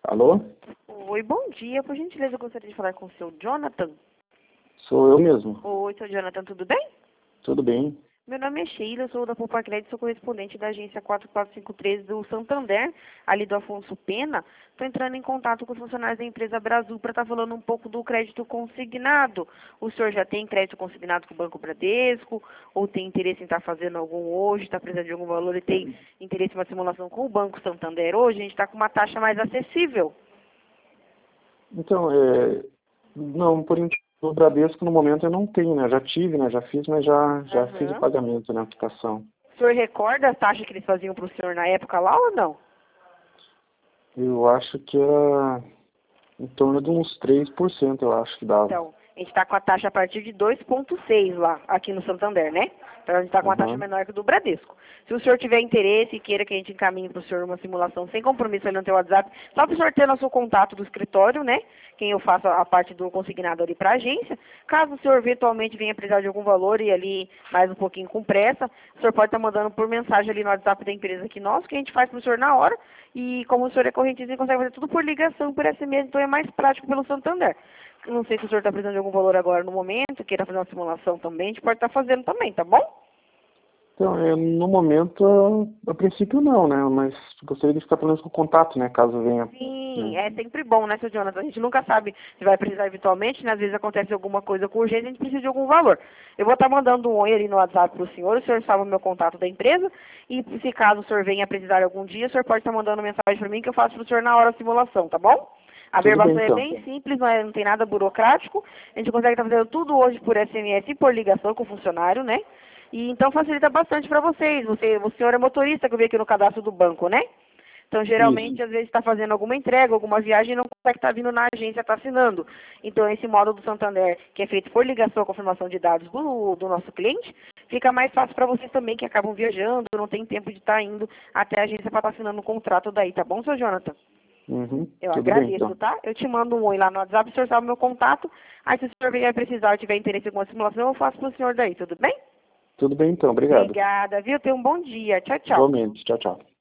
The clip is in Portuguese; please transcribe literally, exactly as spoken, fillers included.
Alô? Oi, bom dia. Por gentileza, eu gostaria de falar com o seu Jonathan. Sou eu mesmo. Oi, seu Jonathan, tudo bem? Tudo bem? Meu nome é Sheila, eu sou da Poupa Crédito, sou correspondente da agência quatro quatro cinco três do Santander, ali do Afonso Pena. Estou entrando em contato com os funcionários da empresa Brasil para estar falando um pouco do crédito consignado. O senhor já tem crédito consignado com o Banco Bradesco? Ou tem interesse em estar fazendo algum hoje, está precisando de algum valor e tem interesse em uma simulação com o Banco Santander hoje? A gente está com uma taxa mais acessível. Então, é... não, por enquanto, o Bradesco no momento eu não tenho, né? Já tive, né? Já fiz, mas já, já fiz o Uhum. pagamento na aplicação. O senhor recorda a taxa que eles faziam para o senhor na época lá ou não? Eu acho que era em torno de uns três por cento, eu acho que dava. Então, a gente está com a taxa a partir de dois vírgula seis lá, aqui no Santander, né? Então, a gente está com uma taxa Uhum. menor que a do Bradesco. Se o senhor tiver interesse e queira que a gente encaminhe para o senhor uma simulação sem compromisso ali no teu WhatsApp, só para o senhor ter nosso contato do escritório, né? Quem eu faço a parte do consignado ali para a agência. Caso o senhor eventualmente venha precisar de algum valor e ali mais um pouquinho com pressa, o senhor pode estar mandando por mensagem ali no WhatsApp da empresa aqui nosso, que a gente faz para o senhor na hora. E como o senhor é correntista, ele consegue fazer tudo por ligação, por S M S, então é mais prático pelo Santander. Não sei se o senhor está precisando de algum valor agora no momento, queira fazer uma simulação também, a gente pode estar fazendo também, tá bom? Então, é, no momento, a princípio não, né? Mas gostaria de ficar pelo menos com contato, né? Caso venha. Sim, Né? é sempre bom, né, seu Jonathan? A gente nunca sabe se vai precisar eventualmente, né? Às vezes acontece alguma coisa com urgência, a gente precisa de algum valor. Eu vou estar mandando um oi ali no WhatsApp para o senhor, o senhor salva o meu contato da empresa, e se caso o senhor venha precisar algum dia, o senhor pode estar mandando mensagem para mim que eu faço para o senhor na hora a simulação, tá bom? A Tudo bem, verbação é então. bem simples, não, é, não tem nada burocrático. A gente consegue estar fazendo tudo hoje por S M S e por ligação com o funcionário, né? E então facilita bastante para vocês. Você, o senhor é motorista que eu vi aqui no cadastro do banco, né? Então, geralmente, Isso. às vezes está fazendo alguma entrega, alguma viagem e não consegue estar vindo na agência, está assinando. Então, esse módulo do Santander, que é feito por ligação à confirmação de dados do, do nosso cliente, fica mais fácil para vocês também que acabam viajando, não tem tempo de estar indo até a agência para estar assinando um contrato daí, tá bom, seu Jonathan? Uhum. Eu Tudo bem, agradeço, então. tá? Eu te mando um oi lá no WhatsApp, o senhor sabe o meu contato. Aí, se o senhor vier precisar ou tiver interesse em alguma simulação, eu faço para o senhor daí, tudo bem? Tudo bem, então. Obrigado. Obrigada, viu? Tenha um bom dia. Tchau, tchau. Igualmente. Tchau, tchau.